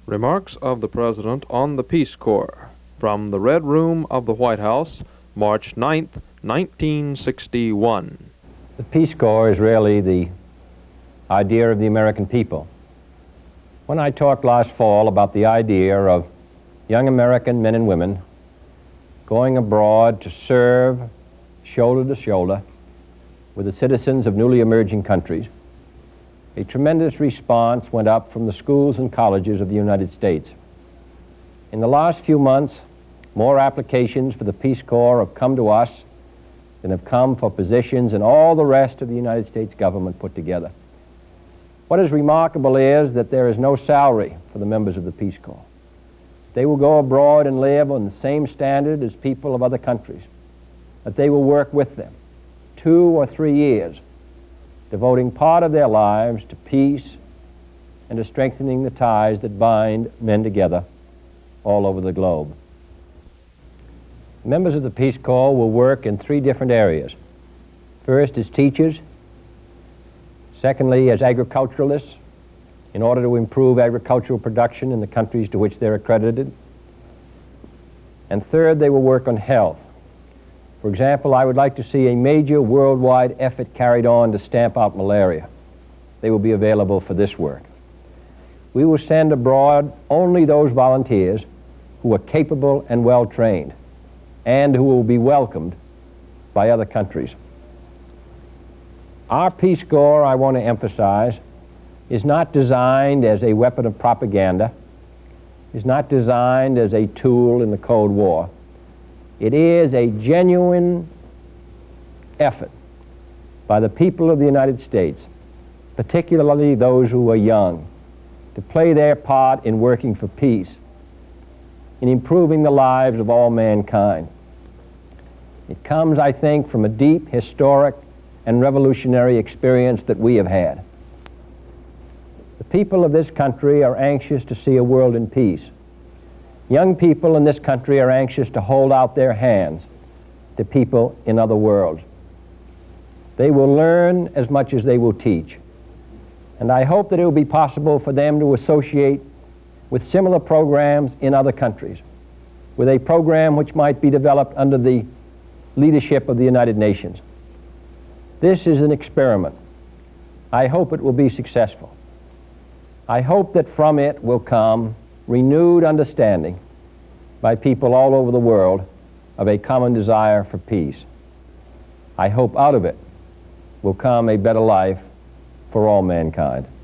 Remarks of the President on the Peace Corps from the Red Room of the White House, March 9th, 1961. The Peace Corps is really the idea of the American people. When I talked last fall about the idea of young American men and women going abroad to serve shoulder to shoulder with the citizens of newly emerging countries, a tremendous response went up from the schools and colleges of the United States. In the last few months, more applications for the Peace Corps have come to us than have come for positions in all the rest of the United States government put together. What is remarkable is that there is no salary for the members of the Peace Corps. They will go abroad and live on the same standard as people of other countries, that they will work with them 2 or 3 years, devoting part of their lives to peace and to strengthening the ties that bind men together all over the globe. Members of the Peace Corps will work in 3 different areas. First, as teachers. Secondly, as agriculturalists, in order to improve agricultural production in the countries to which they're accredited. And third, they will work on health. For example, I would like to see a major worldwide effort carried on to stamp out malaria. They will be available for this work. We will send abroad only those volunteers who are capable and well-trained and who will be welcomed by other countries. Our Peace Corps, I want to emphasize, is not designed as a weapon of propaganda, is not designed as a tool in the Cold War. It is a genuine effort by the people of the United States, particularly those who are young, to play their part in working for peace, in improving the lives of all mankind. It comes, I think, from a deep, historic, and revolutionary experience that we have had. The people of this country are anxious to see a world in peace. Young people in this country are anxious to hold out their hands to people in other worlds. They will learn as much as they will teach. And I hope that it will be possible for them to associate with similar programs in other countries, with a program which might be developed under the leadership of the United Nations. This is an experiment. I hope it will be successful. I hope that from it will come renewed understanding by people all over the world of a common desire for peace. I hope out of it will come a better life for all mankind.